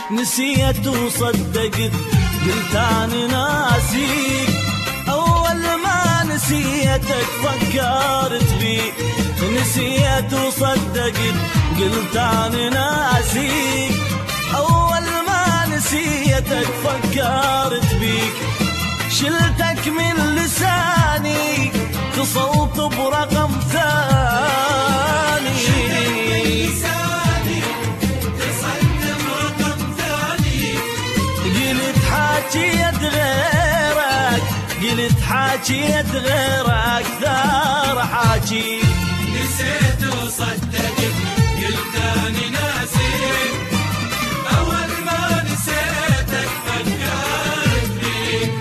نسيت وصدقت قلت أنا ناسيك. أول ما نسيتك فكرت بيك، نسيت وصدقت قلت أنا ناسيك. أول ما نسيتك فكرت بيك، شلتك من لساني اتصلت برقم ثاني. حاجيت غيرك، قلت حاجيت غيرك ثار حاجي. نسيت وصدقت قلت أنا ناسيك. أول ما نسيتك فكرت فيك.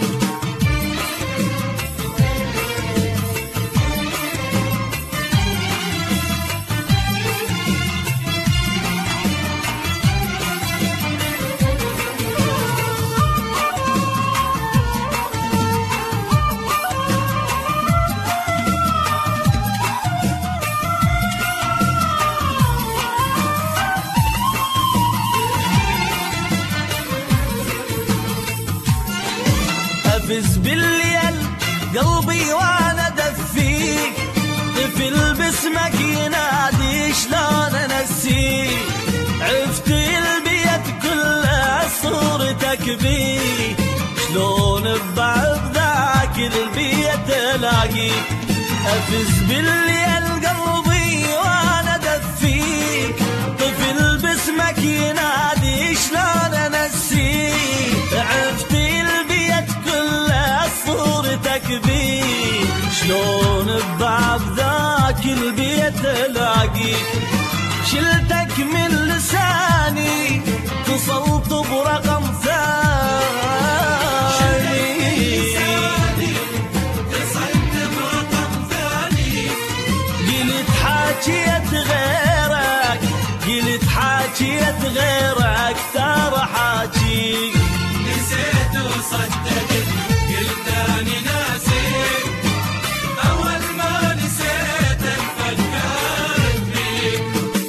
أفز بالليل قلبي وانا دفيك، طفل باسمك ينادي شلون انسيك. عفت البيت كله صورتك بيه، شلون ببعض ذاك البيت الاقيك. أفز بالليل قلبي وانا دفيك، طفل باسمك ينادي شلون انسيك. عفت صورتك بيه، شلون ببعض ذاك البيت الاقيك. شلتك من لساني اتصلت برقم ثاني. اتصلت برقم ثاني. قلت حاجيت غيرك، قلت حاجيت غيرك ترى حاجيك. نسيت وصدقت قلت أنا ناسيك. أول ما نسيتك فكرت فيك.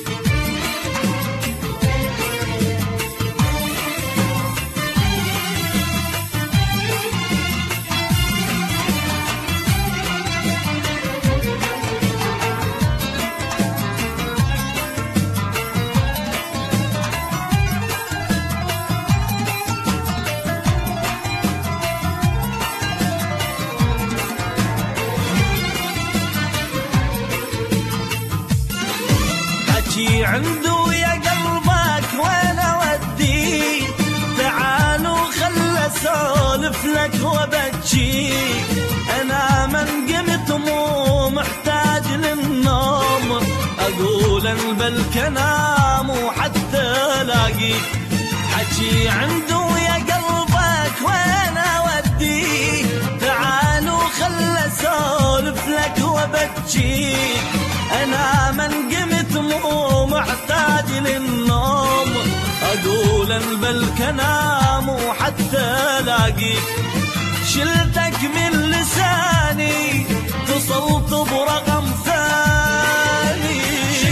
عنده يا قلبك وين اوديك، تعالوا خل اسولف لك وبجيك. انا من قمت مو محتاج للنوم، اقول انبلك انام وحتى الاقيك. حكي عنده يا قلبك وين اوديك، تعالوا خل اسولف لك وبجيك. انا من قمت مو محتاج للنوم، اقول انبلك انام وحتى الاقيك. شلتك من لساني اتصلت برقم ثاني.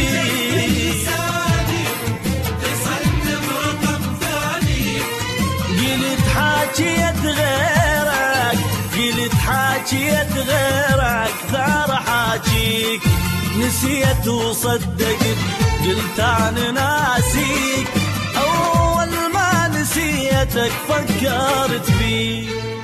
اتصلت برقم ثاني. قلت حاجيت غيرك، قلت حاجيت غيرك ثار حاجيك. نسيت وصدقت قلت أنا ناسيك. أول ما نسيتك فكرت بيك.